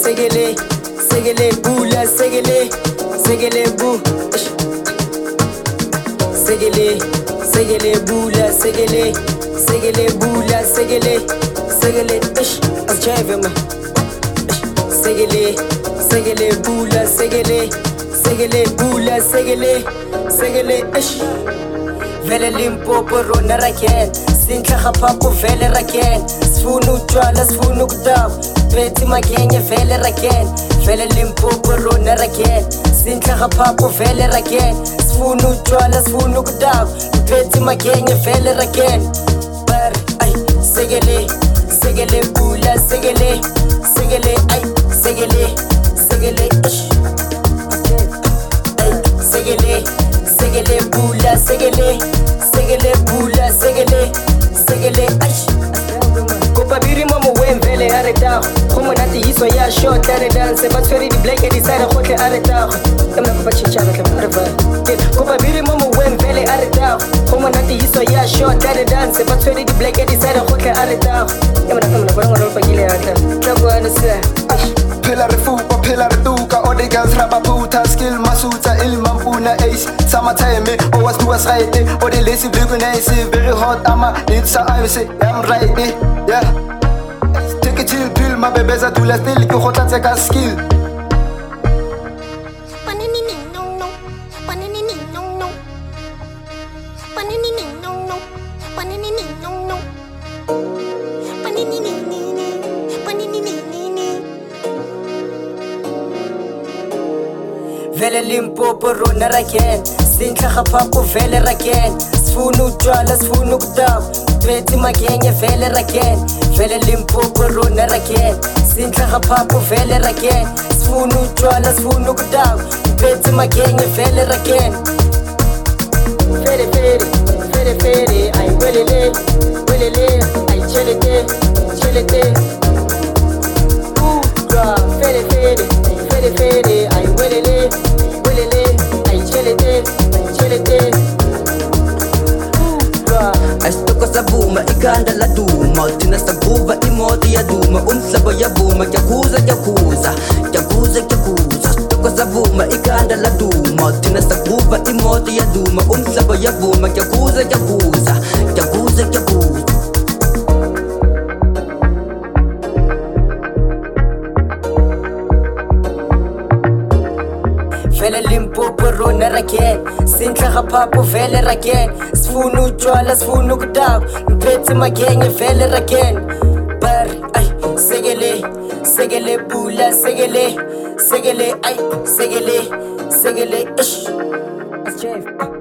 segele, segele bula, segele, segele bu, segele, segele bula, segele, segele bula, segele, segele azjayvema, segele, segele bula, segele, segele bula, segele, segele vele Limpopo rona raken, sintlha phapo vele raken, sifuna utshwala sifuna ukudaba, bethi magenye vele raken, vele Limpopo rona raken, sintlha phapo vele raken, sifuna utshwala sifuna ukudaba, bethi magenye vele raken. Bar ay segele, segele bula, segele, segele ay segele, segele segele, segele bula, segele, segele bula, segele, segele Kopa biri momo wemvele areta Komo nati hiswa ya short areta Se batferi di black edi side khotle areta Emna kopa chichana kama areva Kopa biri momo wemvele areta Komo nati hiswa ya short areta Se batferi di black edi side khotle areta Emna kona ngoro pagile areta Tlago anase Phela re fupa phela re tuka all the girls raba puta skill masuta ilmampuna ace summertime always do us right all the lazy big nice very hot ama it's I say I'm right yeah take a chill pill my baby's a do la still ke go tlatse ka skill vele Limpopo rona raken, sintlha phapo vele raken, sifuna utshwala sifuna ukudaba, bethi magenye vele raken, vele Limpopo rona raken, sintlha phapo vele raken, sifuna utshwala sifuna ukudaba, bethi magenye vele raken. Fere fere, fere fere, ay welele, welele, ay chelete, chelete. Fere fere, fere fere, ay welele, welele, ay chelete, chelete. Asitoko sa buma, ikanda la duma Tina sa buba, imoti ya duma Umhlaba ya buma, kyakuza, kyakuza Kyakuza, kyakuza Asitoko sa buma, ikanda la duma Tina sa buba, imoti ya duma Umhlaba ya buma, kyakuza, kyakuza Kyakuza, kyakuza Vele Limpopo rona raken, sintlha phapo vele raken, sifuna utshwala sifuna ukudaba, bethi magenye vele raken. Bar ay segele, segele bula, segele, segele ay segele, segele azjayv